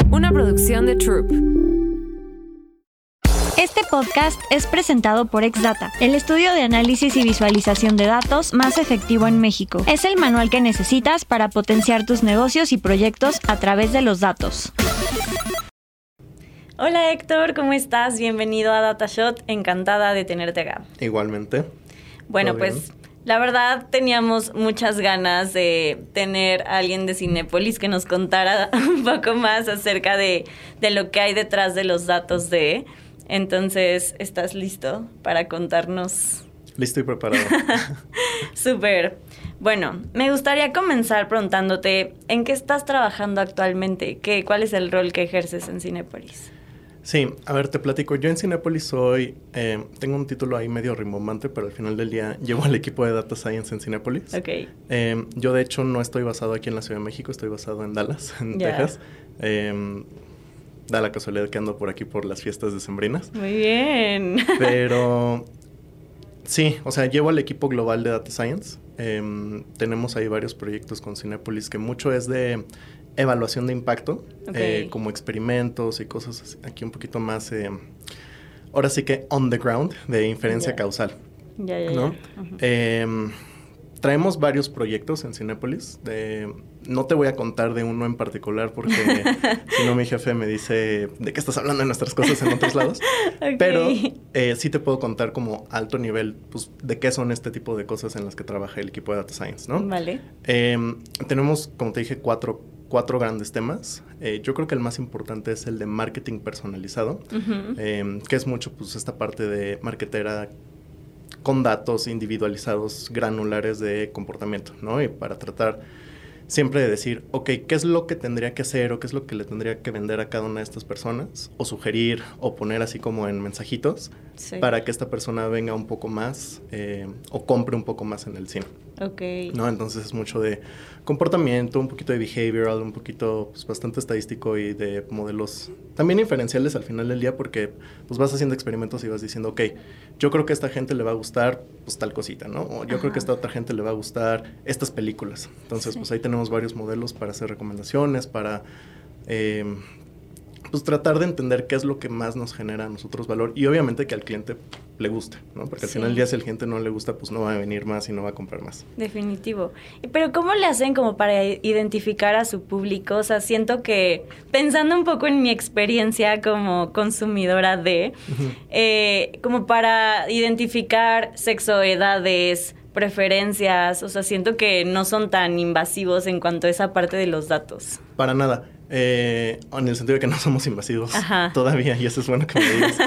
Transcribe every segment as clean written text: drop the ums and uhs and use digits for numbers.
una producción de Troop. Este podcast es presentado por Exdata, el estudio de análisis y visualización de datos más efectivo en México. Es el manual que necesitas para potenciar tus negocios y proyectos a través de los datos. Hola Héctor, ¿cómo estás? Bienvenido a DataShot, encantada de tenerte acá. Igualmente. Bueno, pues la verdad teníamos muchas ganas de tener a alguien de Cinépolis que nos contara un poco más acerca de lo que hay detrás de los datos de... Entonces, ¿estás listo para contarnos? Listo y preparado. Súper. Bueno, me gustaría comenzar preguntándote, ¿en qué estás trabajando actualmente? ¿Cuál es el rol que ejerces en Cinépolis? Sí, a ver, te platico. Yo en Cinépolis tengo un título ahí medio rimbombante, pero al final del día llevo al equipo de Data Science en Cinépolis. Ok. Yo, de hecho, no estoy basado aquí en la Ciudad de México, estoy basado en Dallas, en Texas. Da la casualidad que ando por aquí por las fiestas decembrinas. Muy bien. Pero sí, o sea, llevo al equipo global de Data Science. Tenemos ahí varios proyectos con Cinépolis que mucho es de evaluación de impacto, como experimentos y cosas así, aquí un poquito más, ahora sí que on the ground, de inferencia causal. ¿No? Uh-huh. Traemos varios proyectos en Cinépolis. No te voy a contar de uno en particular porque si no mi jefe me dice de qué estás hablando de nuestras cosas en otros lados. Okay. Pero sí te puedo contar como alto nivel pues, de qué son este tipo de cosas en las que trabaja el equipo de Data Science, ¿no? Vale. Tenemos, como te dije, cuatro grandes temas. Yo creo que el más importante es el de marketing personalizado, uh-huh. Que es mucho pues esta parte de marketera con datos individualizados granulares de comportamiento, ¿no? Y para tratar siempre de decir, ok, ¿qué es lo que tendría que hacer o qué es lo que le tendría que vender a cada una de estas personas? O sugerir o poner así como en mensajitos para que esta persona venga un poco más o compre un poco más en el cine. Ok. ¿No? Entonces es mucho de comportamiento, un poquito de behavioral, un poquito pues, bastante estadístico y de modelos también inferenciales al final del día porque pues vas haciendo experimentos y vas diciendo, ok, yo creo que a esta gente le va a gustar pues tal cosita, ¿no? O yo creo que a esta otra gente le va a gustar estas películas. Entonces pues ahí tenemos varios modelos para hacer recomendaciones, para pues tratar de entender qué es lo que más nos genera a nosotros valor y obviamente que al cliente le guste, ¿no? Porque al final del día si al cliente no le gusta, pues no va a venir más y no va a comprar más. Definitivo. Pero ¿cómo le hacen como para identificar a su público? O sea, siento que, pensando un poco en mi experiencia como consumidora uh-huh. Como para identificar sexo, edades, preferencias, o sea, siento que no son tan invasivos en cuanto a esa parte de los datos. Para nada. En el sentido de que no somos invasivos todavía, y eso es bueno que me digas.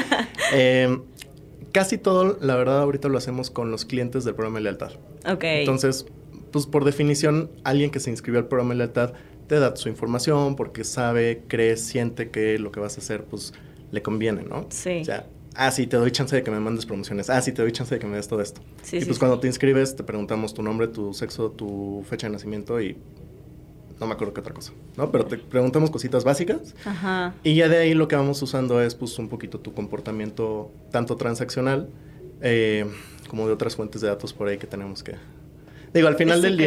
Casi todo, la verdad, ahorita lo hacemos con los clientes del programa de lealtad. Ok. Entonces, pues por definición, alguien que se inscribió al programa de lealtad te da su información porque sabe, cree, siente que lo que vas a hacer, pues, le conviene, ¿no? Sí. O sea, sí, te doy chance de que me mandes promociones. Sí, te doy chance de que me des todo esto. Sí, y pues cuando te inscribes, te preguntamos tu nombre, tu sexo, tu fecha de nacimiento y... no me acuerdo qué otra cosa, ¿no? Pero te preguntamos cositas básicas. Ajá. Y ya de ahí lo que vamos usando es, pues, un poquito tu comportamiento tanto transaccional como de otras fuentes de datos por ahí que tenemos que... Digo, al final del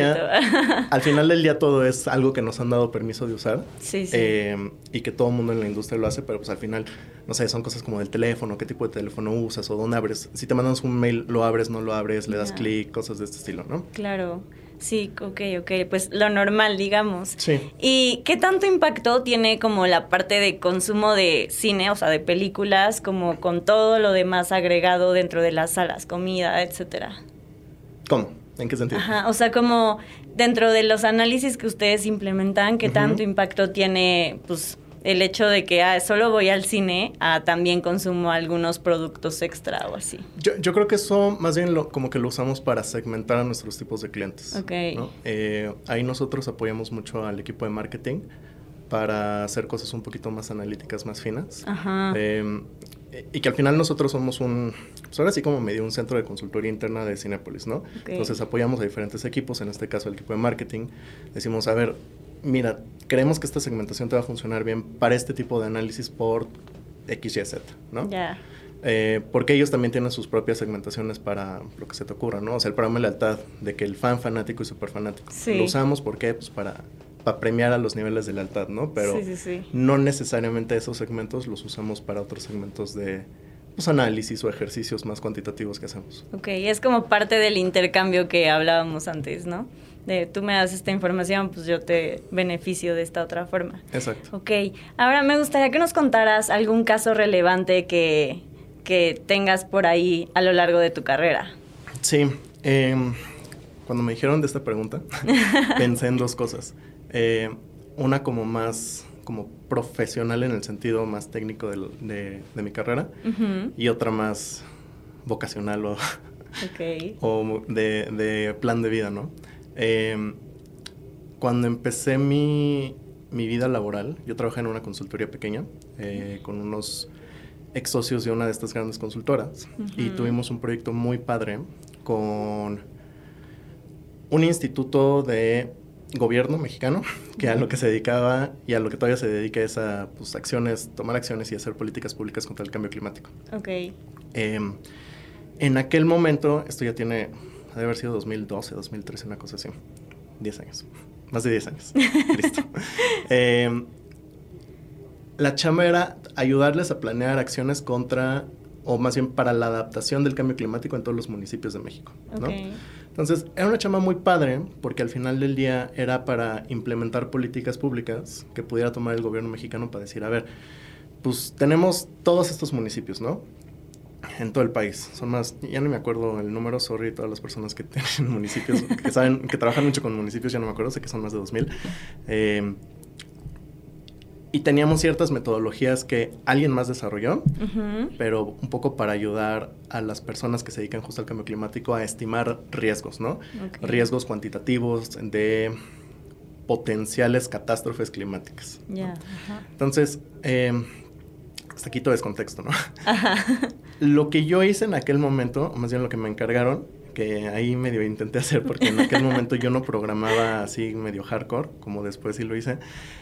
día todo es algo que nos han dado permiso de usar. Sí, sí. Y que todo el mundo en la industria lo hace, pero pues al final, no sé, son cosas como del teléfono, qué tipo de teléfono usas o dónde abres. Si te mandamos un mail, lo abres, no lo abres, le das clic, cosas de este estilo, ¿no? Claro. Sí, ok, pues lo normal, digamos. Sí. ¿Y qué tanto impacto tiene como la parte de consumo de cine, o sea, de películas, como con todo lo demás agregado dentro de las salas, comida, etcétera? ¿Cómo? ¿En qué sentido? Ajá, o sea, como dentro de los análisis que ustedes implementan, ¿qué tanto impacto tiene, pues, el hecho de que solo voy al cine, también consumo algunos productos extra o así? Yo creo que eso más bien como que lo usamos para segmentar a nuestros tipos de clientes. Ok. ¿No? Ahí nosotros apoyamos mucho al equipo de marketing para hacer cosas un poquito más analíticas, más finas. Ajá. Y que al final nosotros somos pues ahora sí como medio un centro de consultoría interna de Cinépolis, ¿no? Okay. Entonces apoyamos a diferentes equipos, en este caso el equipo de marketing. Decimos, a ver, mira, creemos que esta segmentación te va a funcionar bien para este tipo de análisis por X, Y, Z, ¿no? Ya. Porque ellos también tienen sus propias segmentaciones para lo que se te ocurra, ¿no? O sea, el programa de lealtad de que el fan fanático y super fanático. Sí. Lo usamos, ¿por qué? Pues para premiar a los niveles de lealtad, ¿no? Pero sí. no necesariamente esos segmentos los usamos para otros segmentos de pues, análisis o ejercicios más cuantitativos que hacemos. Ok, es como parte del intercambio que hablábamos antes, ¿no? De tú me das esta información, pues yo te beneficio de esta otra forma. Exacto. Ok, ahora me gustaría que nos contaras algún caso relevante que tengas por ahí a lo largo de tu carrera. Sí, cuando me dijeron de esta pregunta, pensé en dos cosas. Una como más como profesional en el sentido más técnico de mi carrera, y otra más vocacional o de plan de vida, ¿no? Cuando empecé mi vida laboral, yo trabajé en una consultoría pequeña con unos ex socios de una de estas grandes consultoras y tuvimos un proyecto muy padre con un instituto de gobierno mexicano que a lo que se dedicaba y a lo que todavía se dedica es a pues, tomar acciones y hacer políticas públicas contra el cambio climático. Ok. En aquel momento, esto ya tiene, ha de haber sido 2012, 2013, una cosa así, 10 años, más de 10 años, listo. La chamba era ayudarles a planear acciones contra, o más bien para la adaptación del cambio climático en todos los municipios de México, ¿no? Okay. Entonces, era una chamba muy padre, porque al final del día era para implementar políticas públicas que pudiera tomar el gobierno mexicano para decir, a ver, pues tenemos todos estos municipios, ¿no? En todo el país. Son más, ya no me acuerdo el número, sorry, todas las personas que tienen municipios, que trabajan mucho con municipios, ya no me acuerdo, sé que son más de 2000. Y teníamos ciertas metodologías que alguien más desarrolló, pero un poco para ayudar a las personas que se dedican justo al cambio climático a estimar riesgos, ¿no? Okay. Riesgos cuantitativos de potenciales catástrofes climáticas. Yeah. ¿No? Entonces, hasta aquí todo es contexto, ¿no? Lo que yo hice en aquel momento, o más bien lo que me encargaron, que ahí medio intenté hacer, porque en aquel momento yo no programaba así medio hardcore, como después sí lo hice,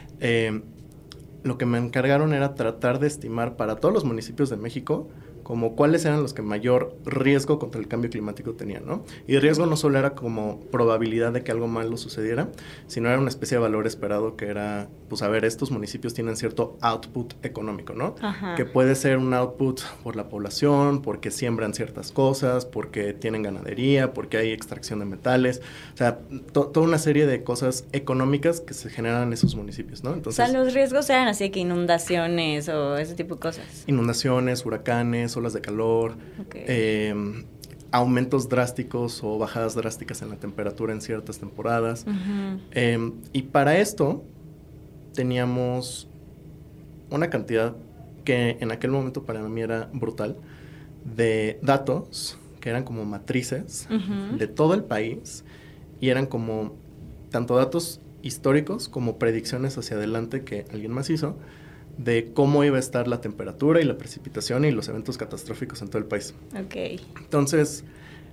lo que me encargaron era tratar de estimar para todos los municipios de México como cuáles eran los que mayor riesgo contra el cambio climático tenían, ¿no? Y el riesgo no solo era como probabilidad de que algo malo sucediera, sino era una especie de valor esperado que era, pues a ver, estos municipios tienen cierto output económico, ¿no? Ajá. Que puede ser un output por la población, porque siembran ciertas cosas, porque tienen ganadería, porque hay extracción de metales, o sea, toda una serie de cosas económicas que se generan en esos municipios, ¿no? Entonces, o sea, los riesgos eran así que inundaciones o ese tipo de cosas. Inundaciones, huracanes, olas de calor, aumentos drásticos o bajadas drásticas en la temperatura en ciertas temporadas. Y para esto teníamos una cantidad que en aquel momento para mí era brutal de datos que eran como matrices de todo el país y eran como tanto datos históricos como predicciones hacia adelante que alguien más hizo de cómo iba a estar la temperatura y la precipitación y los eventos catastróficos en todo el país. Ok. Entonces,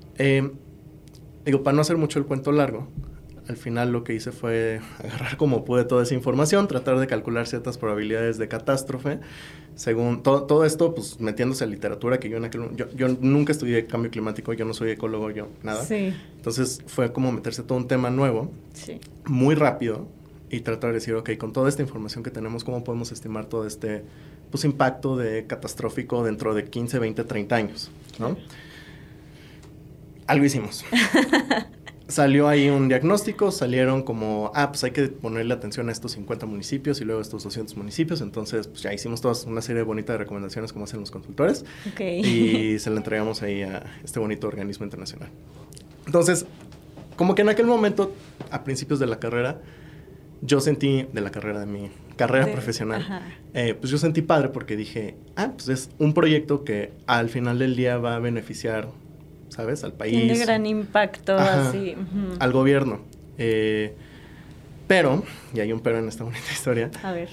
para no hacer mucho el cuento largo, al final lo que hice fue agarrar como pude toda esa información, tratar de calcular ciertas probabilidades de catástrofe, según todo esto, pues metiéndose a literatura, que yo nunca estudié cambio climático, yo no soy ecólogo, yo nada. Sí. Entonces fue como meterse todo un tema nuevo, sí, muy rápido, y tratar de decir, ok, con toda esta información que tenemos, ¿cómo podemos estimar todo este pues, impacto de catastrófico dentro de 15, 20, 30 años, ¿no? Algo hicimos. Salió ahí un diagnóstico, salieron como, pues hay que ponerle atención a estos 50 municipios y luego a estos 200 municipios, entonces pues ya hicimos toda una serie bonita de recomendaciones como hacen los consultores, y se la entregamos ahí a este bonito organismo internacional. Entonces, como que en aquel momento, a principios de la carrera, yo sentí, de mi carrera profesional, pues yo sentí padre porque dije, pues es un proyecto que al final del día va a beneficiar, ¿sabes? Al país. Tiene gran impacto, así. Al gobierno. Pero, y hay un pero en esta bonita historia. A ver.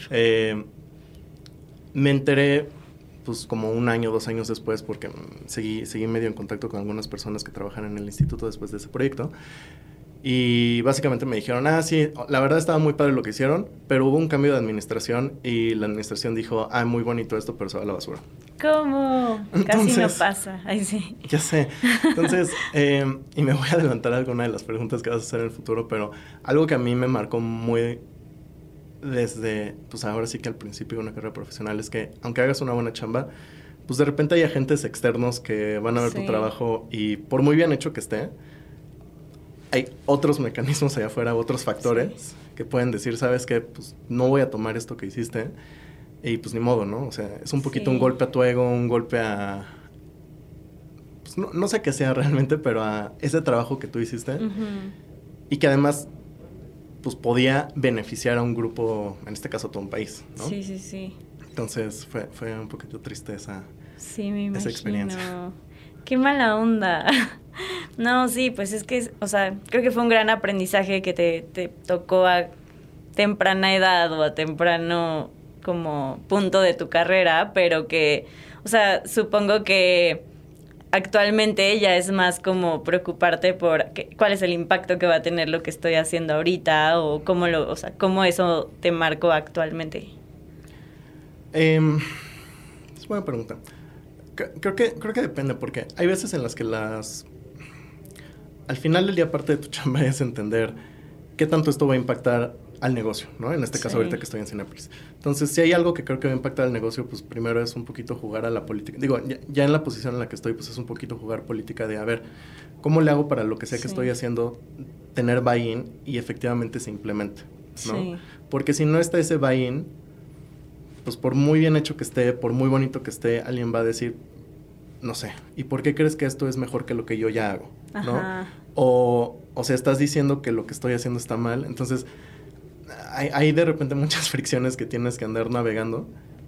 Me enteré, pues como 1 año, 2 años después, porque seguí medio en contacto con algunas personas que trabajan en el instituto después de ese proyecto. Y básicamente me dijeron, sí, la verdad estaba muy padre lo que hicieron, pero hubo un cambio de administración y la administración dijo, muy bonito esto, pero se va a la basura. ¿Cómo? Casi no pasa. Ay, sí. Ya sé. Entonces, y me voy a adelantar a alguna de las preguntas que vas a hacer en el futuro, pero algo que a mí me marcó muy, desde, pues ahora sí que al principio de una carrera profesional, es que aunque hagas una buena chamba, pues de repente hay agentes externos que van a ver tu trabajo y por muy bien hecho que esté, hay otros mecanismos allá afuera, otros factores que pueden decir, ¿sabes qué? Pues no voy a tomar esto que hiciste y pues ni modo, ¿no? O sea, es un poquito un golpe a tu ego, un golpe a... Pues no sé qué sea realmente, pero a ese trabajo que tú hiciste y que además pues podía beneficiar a un grupo, en este caso a todo un país, ¿no? Sí. Entonces fue un poquito triste esa experiencia. Qué mala onda. No, sí, pues es que, o sea, creo que fue un gran aprendizaje que te tocó a temprana edad o a temprano como punto de tu carrera, pero que, o sea, supongo que actualmente ya es más como preocuparte por cuál es el impacto que va a tener lo que estoy haciendo ahorita o cómo eso te marcó actualmente. Es buena pregunta. Creo que depende, porque hay veces en las que al final del día parte de tu chamba es entender qué tanto esto va a impactar al negocio, ¿no? En este caso ahorita que estoy en Cinépolis. Entonces, si hay algo que creo que va a impactar al negocio, pues primero es un poquito jugar a la política. Digo, ya en la posición en la que estoy, pues es un poquito jugar política de, a ver, ¿cómo le hago para lo que sea que estoy haciendo tener buy-in y efectivamente se implemente, ¿no? Sí. Porque si no está ese buy-in, pues por muy bien hecho que esté, por muy bonito que esté, alguien va a decir, no sé, ¿y por qué crees que esto es mejor que lo que yo ya hago? ¿No? O sea, estás diciendo que lo que estoy haciendo está mal. Entonces, hay de repente muchas fricciones que tienes que andar navegando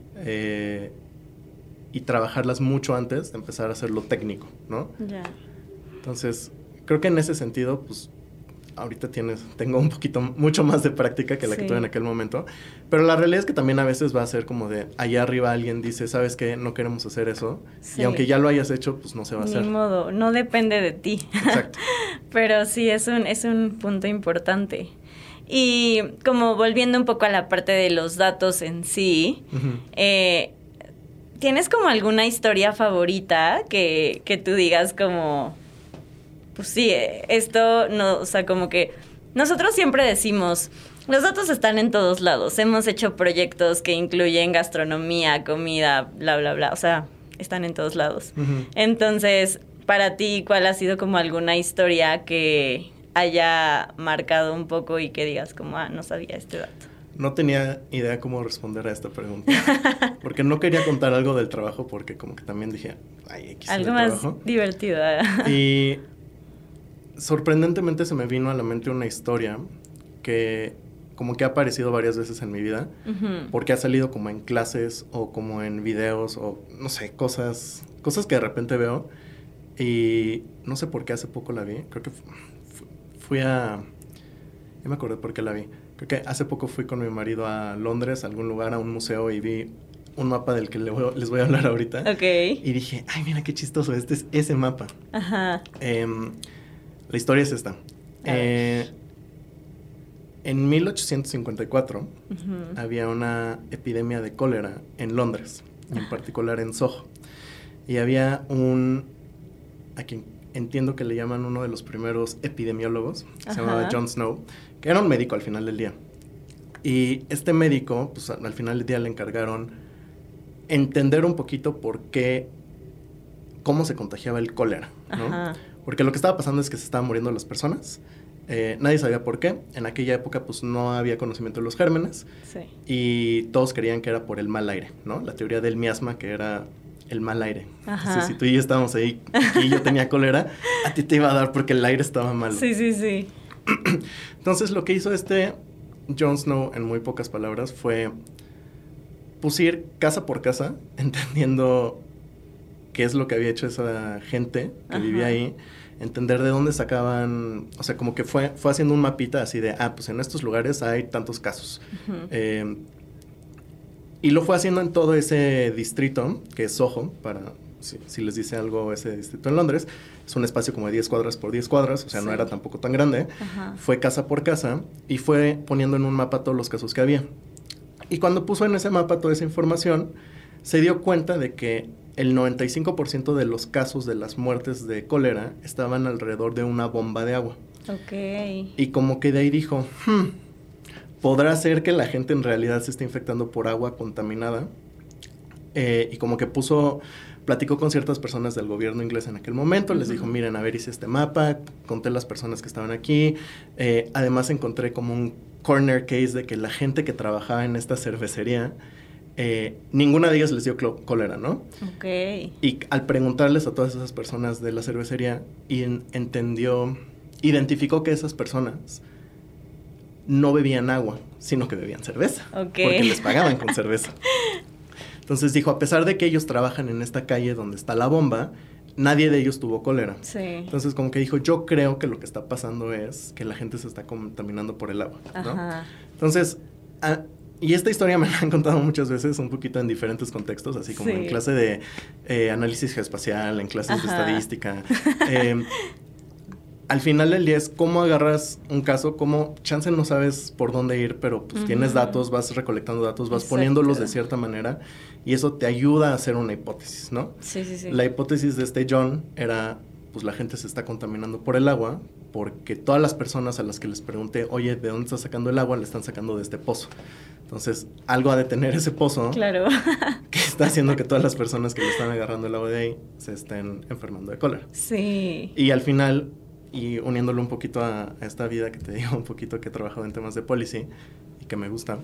y trabajarlas mucho antes de empezar a hacerlo técnico, ¿no? Ya. Entonces, creo que en ese sentido, pues, ahorita tengo mucho más de práctica que la que tuve en aquel momento, pero la realidad es que también a veces va a ser como de allá arriba alguien dice, ¿sabes qué? No queremos hacer eso, y aunque ya lo hayas hecho, pues no se va a hacer. Ni modo, no depende de ti. Exacto. Pero sí, es un punto importante. Y como volviendo un poco a la parte de los datos en sí, ¿tienes como alguna historia favorita que tú digas como... Pues sí, esto no, o sea, como que nosotros siempre decimos, los datos están en todos lados. Hemos hecho proyectos que incluyen gastronomía, comida, bla, bla, bla. O sea, están en todos lados. Entonces, para ti, ¿cuál ha sido como alguna historia que haya marcado un poco y que digas como, no sabía este dato? No tenía idea cómo responder a esta pregunta. Porque no quería contar algo del trabajo porque como que también dije, X algo más trabajo. Divertido. Y... sorprendentemente se me vino a la mente una historia que como que ha aparecido varias veces en mi vida, porque ha salido como en clases o como en videos o no sé, cosas que de repente veo y no sé por qué hace poco la vi. Creo que ya me acordé por qué la vi. Creo que hace poco fui con mi marido a Londres, a algún lugar, a un museo y vi un mapa del que les voy a hablar ahorita. Okay. Y dije, ay, mira qué chistoso, este es ese mapa. Ajá. La historia es esta. En 1854 había una epidemia de cólera en Londres, en particular en Soho. Y había a quien entiendo que le llaman uno de los primeros epidemiólogos, se llamaba John Snow, que era un médico al final del día. Y este médico, pues al final del día le encargaron entender un poquito cómo se contagiaba el cólera, ¿no? Porque lo que estaba pasando es que se estaban muriendo las personas. Nadie sabía por qué. En aquella época, pues, no había conocimiento de los gérmenes. Sí. Y todos creían que era por el mal aire, ¿no? La teoría del miasma, que era el mal aire. Entonces, si tú y yo estábamos ahí y yo tenía cólera, a ti te iba a dar porque el aire estaba malo. Sí. Entonces, lo que hizo Jon Snow, en muy pocas palabras, fue pues ir casa por casa, entendiendo qué es lo que había hecho esa gente que vivía ahí, entender de dónde sacaban, o sea, como que fue haciendo un mapita así de, pues en estos lugares hay tantos casos. Y lo fue haciendo en todo ese distrito, que es Soho, para, si les dice algo ese distrito en Londres, es un espacio como de 10 cuadras por 10 cuadras, o sea, no era tampoco tan grande. Fue casa por casa y fue poniendo en un mapa todos los casos que había. Y cuando puso en ese mapa toda esa información, se dio cuenta de que el 95% de los casos de las muertes de cólera estaban alrededor de una bomba de agua. Ok. Y como que de ahí dijo, ¿podrá ser que la gente en realidad se esté infectando por agua contaminada? Y como que platicó con ciertas personas del gobierno inglés en aquel momento, les dijo, miren, a ver, hice este mapa, conté las personas que estaban aquí, además encontré como un corner case de que la gente que trabajaba en esta cervecería, ninguna de ellas les dio cólera, ¿no? Ok. Y al preguntarles a todas esas personas de la cervecería, identificó que esas personas no bebían agua, sino que bebían cerveza, porque les pagaban con cerveza. Entonces dijo, a pesar de que ellos trabajan en esta calle donde está la bomba, nadie de ellos tuvo cólera. Sí. Entonces como que dijo, yo creo que lo que está pasando es que la gente se está contaminando por el agua, ¿no? Ajá. Entonces, y esta historia me la han contado muchas veces, un poquito en diferentes contextos, así como en clase de análisis geoespacial, en clases de estadística. Al final del día es cómo agarras un caso, cómo chance no sabes por dónde ir, pero pues tienes datos, vas recolectando datos, vas poniéndolos de cierta manera y eso te ayuda a hacer una hipótesis, ¿no? Sí. La hipótesis de este John era, pues la gente se está contaminando por el agua porque todas las personas a las que les pregunté, oye, ¿de dónde estás sacando el agua? Le están sacando de este pozo. Entonces, algo ha de tener ese pozo, claro, que está haciendo que todas las personas que le están agarrando el agua de ahí se estén enfermando de cólera. Sí. Y al final, y uniéndolo un poquito a esta vida que te digo, un poquito que he trabajado en temas de policy y que me gusta,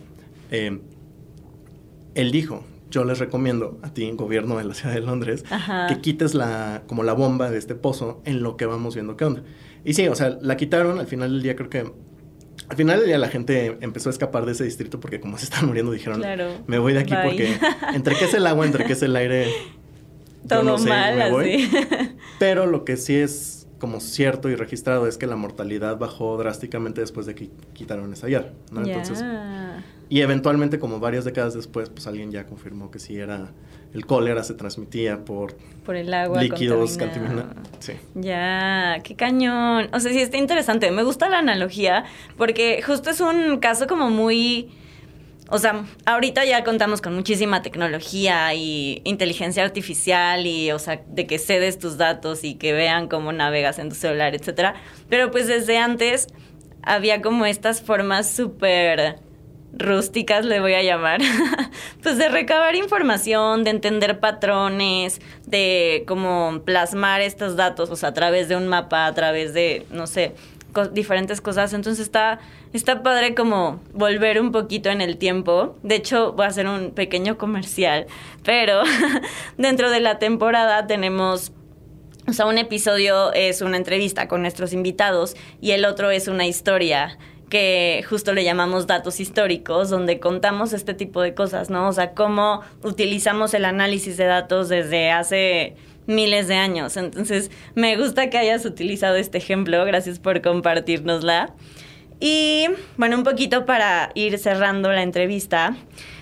él dijo, yo les recomiendo a ti, gobierno de la ciudad de Londres, que quites como la bomba de este pozo en lo que vamos viendo qué onda. Y sí, o sea, la quitaron, al final del día creo que... Al final del día la gente empezó a escapar de ese distrito porque como se están muriendo dijeron, claro, me voy de aquí porque entre qué es el agua, entre qué es el aire, todo no sé, mal, me voy. Así. Pero lo que sí es como cierto y registrado es que la mortalidad bajó drásticamente después de que quitaron esa hierba, ¿no? Yeah. Entonces, y eventualmente como varias décadas después, pues alguien ya confirmó que sí era el cólera se transmitía por el agua líquidos contaminados. Sí. Ya, qué cañón. O sea, sí está interesante. Me gusta la analogía porque justo es un caso como muy... O sea, ahorita ya contamos con muchísima tecnología y inteligencia artificial y, o sea, de que cedes tus datos y que vean cómo navegas en tu celular, etcétera. Pero pues desde antes había como estas formas súper rústicas, le voy a llamar, pues de recabar información, de entender patrones, de como plasmar estos datos, o sea, a través de un mapa, a través de, no sé, diferentes cosas. Entonces está padre como volver un poquito en el tiempo. De hecho, voy a hacer un pequeño comercial, pero dentro de la temporada tenemos... O sea, un episodio es una entrevista con nuestros invitados y el otro es una historia que justo le llamamos datos históricos, donde contamos este tipo de cosas, ¿no? O sea, cómo utilizamos el análisis de datos desde hace miles de años. Entonces, me gusta que hayas utilizado este ejemplo. Gracias por compartirnosla. Y, bueno, un poquito para ir cerrando la entrevista.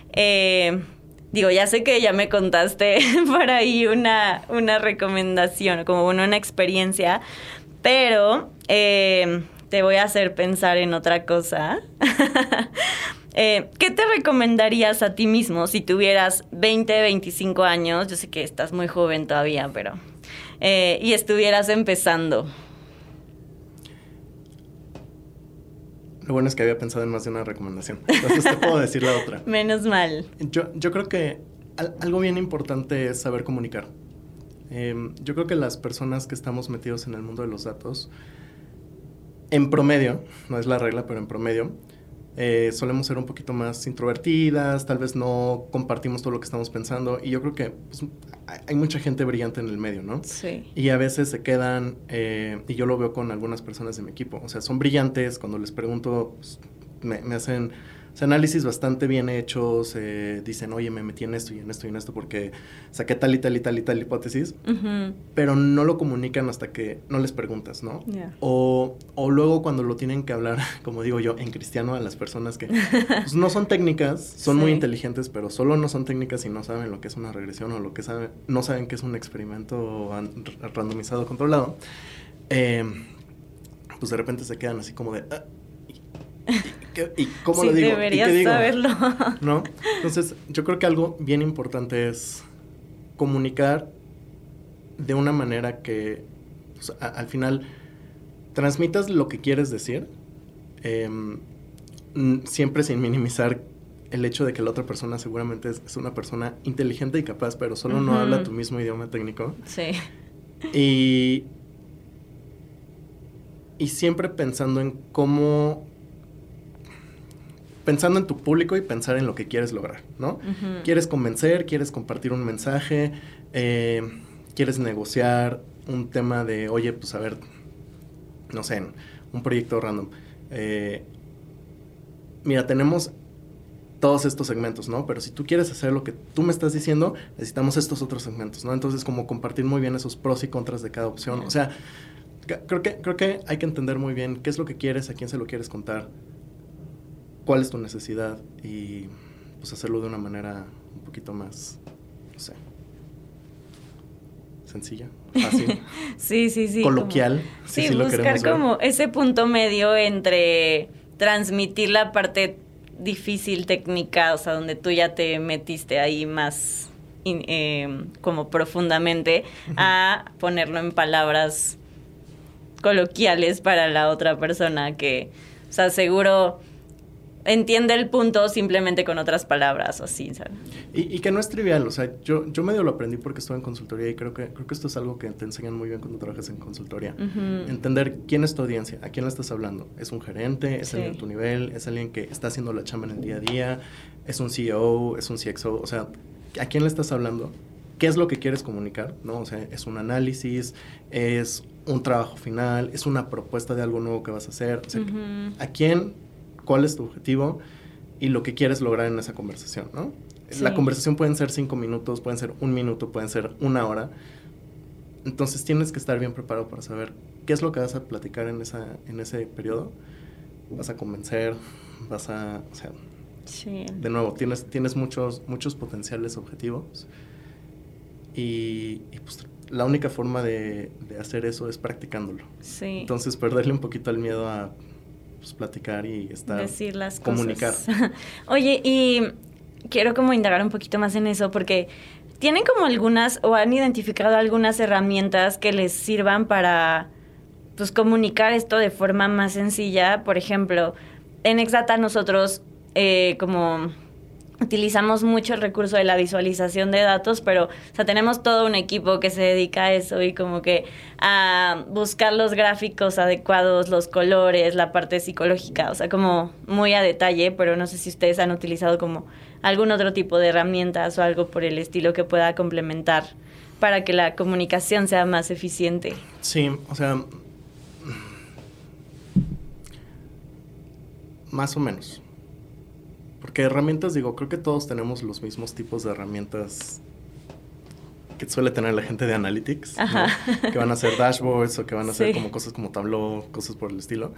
Digo, ya sé que ya me contaste por ahí una recomendación, como una experiencia, pero te voy a hacer pensar en otra cosa. ¿Qué te recomendarías a ti mismo si tuvieras 20, 25 años? Yo sé que estás muy joven todavía, pero... y estuvieras empezando. Lo bueno es que había pensado en más de una recomendación. Entonces te puedo decir la otra. Menos mal. Yo creo que algo bien importante es saber comunicar. Yo creo que las personas que estamos metidos en el mundo de los datos, en promedio, no es la regla, pero en promedio, solemos ser un poquito más introvertidas, tal vez no compartimos todo lo que estamos pensando, y yo creo que pues, hay mucha gente brillante en el medio, ¿no? Sí. Y a veces se quedan, y yo lo veo con algunas personas de mi equipo, o sea, son brillantes, cuando les pregunto, pues, me hacen análisis bastante bien hechos, dicen, oye, me metí en esto y en esto y en esto porque saqué tal y tal y tal y tal hipótesis, pero no lo comunican hasta que no les preguntas, ¿no? Yeah. O luego cuando lo tienen que hablar, como digo yo, en cristiano a las personas que pues, no son técnicas, son muy inteligentes, pero solo no son técnicas y no saben lo que es una regresión o lo que no saben que es un experimento randomizado controlado, pues de repente se quedan así como de... ¿Y cómo lo digo? Deberías ¿Y qué digo? saberlo. ¿No? Entonces, yo creo que algo bien importante es comunicar de una manera que pues, al final transmitas lo que quieres decir, siempre sin minimizar el hecho de que la otra persona seguramente es una persona inteligente y capaz, pero solo no habla tu mismo idioma técnico. Sí. Y siempre pensando en cómo... Pensando en tu público y pensar en lo que quieres lograr, ¿no? ¿Quieres convencer? ¿Quieres compartir un mensaje? ¿Quieres negociar un tema de, oye, pues a ver, no sé, un proyecto random? Mira, tenemos todos estos segmentos, ¿no? Pero si tú quieres hacer lo que tú me estás diciendo, necesitamos estos otros segmentos, ¿no? Entonces, como compartir muy bien esos pros y contras de cada opción. O sea, creo que hay que entender muy bien qué es lo que quieres, a quién se lo quieres contar, cuál es tu necesidad y pues hacerlo de una manera un poquito más, no sé, sencilla, fácil. Sí. Coloquial. Sí, buscar como ese punto medio entre transmitir la parte difícil técnica, o sea, donde tú ya te metiste ahí más como profundamente, a ponerlo en palabras coloquiales para la otra persona que, o sea, seguro entiende el punto simplemente con otras palabras o así, ¿sabes? Y que no es trivial, o sea, yo medio lo aprendí porque estuve en consultoría y creo que esto es algo que te enseñan muy bien cuando trabajas en consultoría. Entender quién es tu audiencia, a quién le estás hablando. ¿Es un gerente? ¿Es alguien de tu nivel? ¿Es alguien que está haciendo la chamba en el día a día? ¿Es un CEO? ¿Es un CXO? O sea, ¿a quién le estás hablando? ¿Qué es lo que quieres comunicar? ¿No? O sea, ¿es un análisis? ¿Es un trabajo final? ¿Es una propuesta de algo nuevo que vas a hacer? O sea, ¿a quién? ¿Cuál es tu objetivo? Y lo que quieres lograr en esa conversación, ¿no? Sí. La conversación pueden ser 5 minutos, pueden ser 1 minuto, pueden ser 1 hora. Entonces tienes que estar bien preparado para saber qué es lo que vas a platicar en ese periodo. Vas a convencer, o sea, sí. De nuevo, tienes muchos potenciales objetivos. Y pues la única forma de hacer eso es practicándolo. Sí. Entonces perderle un poquito el miedo a pues platicar y decir las comunicar. Cosas. Oye, y quiero como indagar un poquito más en eso, porque ¿tienen como algunas o han identificado algunas herramientas que les sirvan para pues comunicar esto de forma más sencilla? Por ejemplo, en Exdata nosotros como utilizamos mucho el recurso de la visualización de datos, pero o sea, tenemos todo un equipo que se dedica a eso y como que a buscar los gráficos adecuados, los colores, la parte psicológica, o sea, como muy a detalle, pero no sé si ustedes han utilizado como algún otro tipo de herramientas o algo por el estilo que pueda complementar para que la comunicación sea más eficiente. Sí, o sea, más o menos. Porque herramientas, creo que todos tenemos los mismos tipos de herramientas que suele tener la gente de Analytics, ¿no? Que van a hacer dashboards o que van a hacer como cosas como Tableau, cosas por el estilo.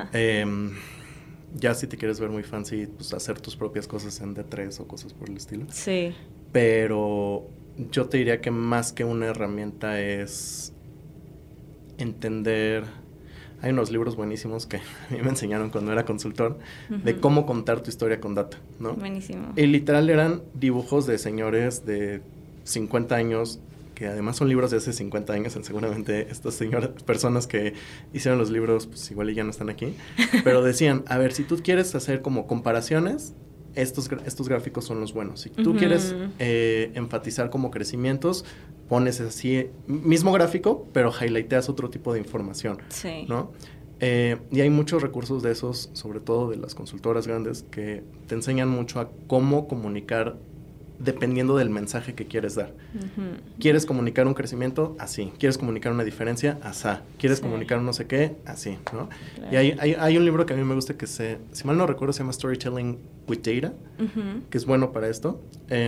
Ya si te quieres ver muy fancy, pues hacer tus propias cosas en D3 o cosas por el estilo. Sí. Pero yo te diría que más que una herramienta es entender... Hay unos libros buenísimos que a mí me enseñaron cuando era consultor de cómo contar tu historia con data, ¿no? Buenísimo. Y literal eran dibujos de señores de 50 años, que además son libros de hace 50 años, seguramente estas personas que hicieron los libros, pues igual ya no están aquí, pero decían, a ver, si tú quieres hacer como comparaciones, estos gráficos son los buenos. Si tú quieres enfatizar como crecimientos, pones así, mismo gráfico, pero highlighteas otro tipo de información, ¿no? Y hay muchos recursos de esos, sobre todo de las consultoras grandes, que te enseñan mucho a cómo comunicar dependiendo del mensaje que quieres dar. ¿Quieres comunicar un crecimiento? Así. ¿Quieres comunicar una diferencia? Asá. ¿Quieres comunicar un no sé qué? Así, ¿no? Claro. Y hay un libro que a mí me gusta que si mal no recuerdo, se llama Storytelling with Data, que es bueno para esto.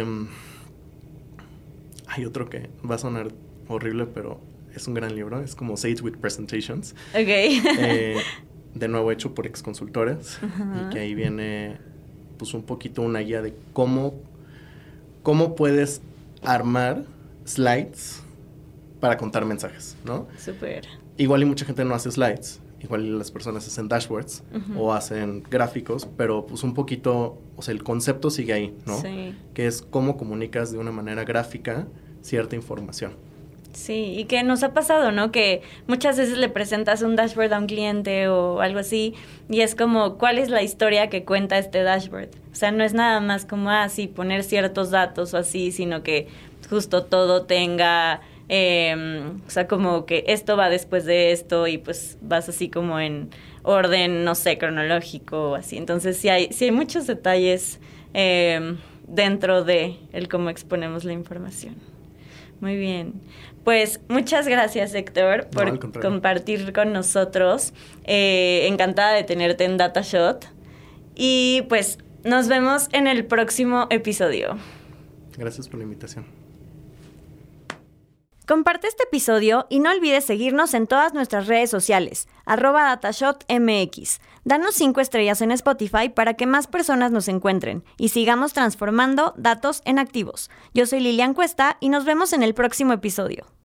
Hay otro que va a sonar horrible, pero es un gran libro. Es como Say It With Presentations. De nuevo hecho por exconsultores. Y que ahí viene pues un poquito una guía de cómo puedes armar slides para contar mensajes, ¿no? Súper. Igual y mucha gente no hace slides. Igual y las personas hacen dashboards o hacen gráficos, pero pues un poquito, o sea, el concepto sigue ahí, ¿no? Sí. Que es cómo comunicas de una manera gráfica cierta información. Sí, y que nos ha pasado, ¿no? Que muchas veces le presentas un dashboard a un cliente o algo así y es como, ¿cuál es la historia que cuenta este dashboard? O sea, no es nada más como, sí, poner ciertos datos o así, sino que justo todo tenga, o sea, como que esto va después de esto y pues vas así como en orden, no sé, cronológico o así. Entonces sí hay muchos detalles dentro de el cómo exponemos la información. Muy bien. Pues muchas gracias, Héctor, por compartir con nosotros. Encantada de tenerte en DataShot. Y pues nos vemos en el próximo episodio. Gracias por la invitación. Comparte este episodio y no olvides seguirnos en todas nuestras redes sociales, @DataShotMX. Danos 5 estrellas en Spotify para que más personas nos encuentren y sigamos transformando datos en activos. Yo soy Lilian Cuesta y nos vemos en el próximo episodio.